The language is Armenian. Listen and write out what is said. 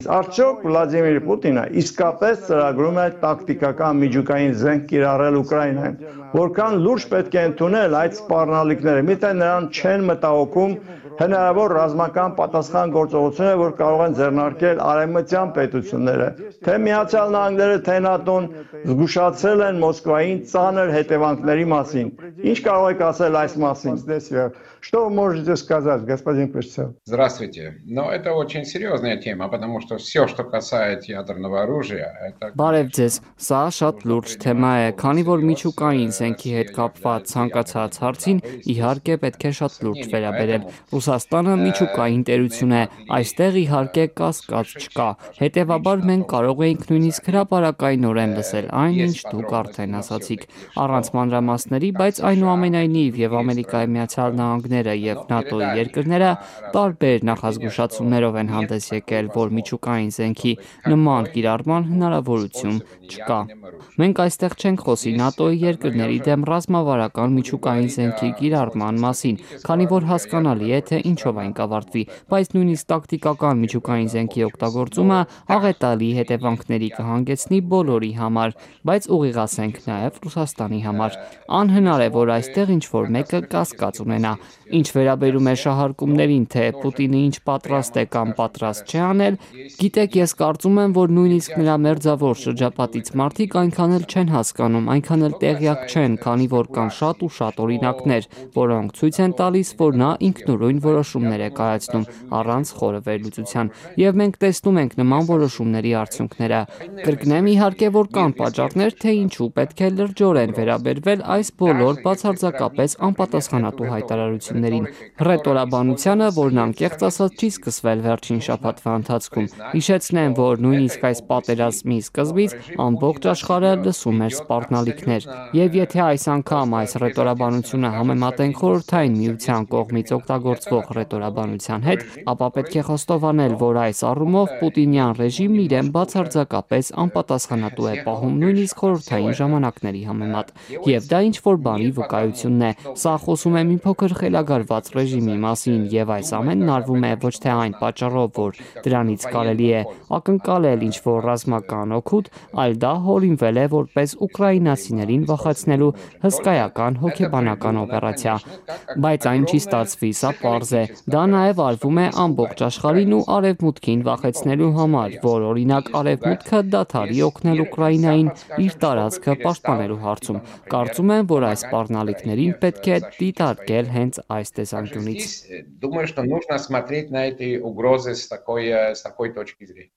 Արդյոք Վլադիմիր Պուտինը իսկապես ծրագրում է տակտիկական միջուկային զենք կիրառել Ուկրաինայում, որքան լուրջ պետք է ընդունել այդ սպառնալիքները, միթե նրան չեն մտահոգում հնարավոր ռազմական պատասխան գործողությունները, որ կարող են ձեռնարկել արևմտյան պետությունները, թե Միացյալ Նահանգները, թե ՆԱՏՕ-ն զգուշացրել են Մոսկվային ծանր հետևանքների մասին։ Ինչ կարող եք ասել այս մասին? Что вы можете сказать, господин Песцев? Здравствуйте. Но это очень серьезная тема, потому что все, что касается ядерного оружия, это... Բարև ձեզ, սա շատ լուրջ թեմա է, քանի որ միջուկային զենքի հետ կապված ցանկացած հարցին իհարկե պետք է շատ լուրջ վերաբերել։ Ռուսաստանը միջուկային տերություն է, այստեղ իհարկե կասկած չկա։ Հետևաբար մենք կարող էինք նույնիսկ հրապարակայնորեն լսել այն, ինչ դուք արդեն ասացիք, առանց մանրամասների, բայց այնուամենայնիվ եւ Ամերիկայի Միացյալ Նահանգները եւ ՆԱՏՕ-ի երկրները տարբեր նախազգուշացումներով են հանդես եկել, որ միջուկային զենքի նման կիրառման հնարավորություն չկա։ Մենք այստեղ չենք խոսի ՆԱՏՕ-ի երկրների դեմ ռազմավարական միջուկային զենքի կիրառման մասին, քանի որ հասկանալի է, թե ինչով այն կավարտվի, բայց նույնիսկ տակտիկական միջուկային զենքի օգտագործումը աղետալի հետևանքների կհանգեցնի բոլորի համար, բայց ուղիղացենք նաև Ռուսաստանի համար։ Անհնար է, որ այստեղ ինչ-որ մեկը կասկած ունենա։ Ինչ վերաբերում է շահարկումներին, թե Պուտինը ինչ պատրաստ է կամ պատրաստ չէ անել, գիտեք, ես կարծում եմ, որ նույնիսկ նրա մերձավոր շրջապատից մարդիկ այնքան էլ չեն հասկանում, այնքան էլ տեղյակ չեն, քանի որ կան շատ ու շատ օրինակներ, որոնք ցույց են տալիս, որ նա ինքնուրույն որոշումներ է կայացնում առանց խորը վերլուծության, եւ մենք տեսնում ենք նման որոշումների արդյունքները։ Կրկնեմ իհարկե, որ կան պատճառներ, թե ինչու պետք է լրջորեն վերաբերվել այս բոլոր բացարձակապես անպատասխանատու հայտարարություններին։ Հռետորաբանությանը, որն անկեղծ ասած չի սկսվել վերջին շաբաթվա ընթացքում։ Հիշեցնեմ, որ նույնիսկ այս պատերազմի սկզբից ամբողջ աշխարհը լսում էր սպառնալիքներ, եւ եթե այս անգամ այս հռետորաբանությունը համեմատենք Խորհրդային Միության կողմից օգտագործվող հռետորաբանության հետ, ապա պետք է խոստովանել, որ այս առումով Պուտինյան ռեժիմն իրեն բացարձակապես անպատասխանատու է պահում նույնիսկ խորհրդային ժամանակների համեմատ, եւ դա ինչ-որ բանի վկայությունն է։ Սա խոսում է մի փոքր խելագարված ռեժիմի մասին, եւ այս ամենն արվում է ոչ թե այն պատճառով, որ դրանից կարելի է ակնկալել ինչ-որ ռազմական օգուտ, այլ դա հորինվել է որպես ուկրաինացիներին վախեցնելու հսկայական հոգեբանական օպերացիա։ Բայց այն չի ստացվի, սա պարզ է։ Դա նաև արվում է ամբողջ աշխարհին ու արևմուտքին վախեցնելու համար, որ օրինակ արևմուտքը դադարի օգնել Ուկրաինային իր տարածքը պաշտպանելու հարցում։ Կարծում եմ, որ այս սպառնալիքներին պետք է դիտարկել հենց այս տեսանկյունից։ Думаю, что нужно смотреть на эти угрозы с такой точки зрения.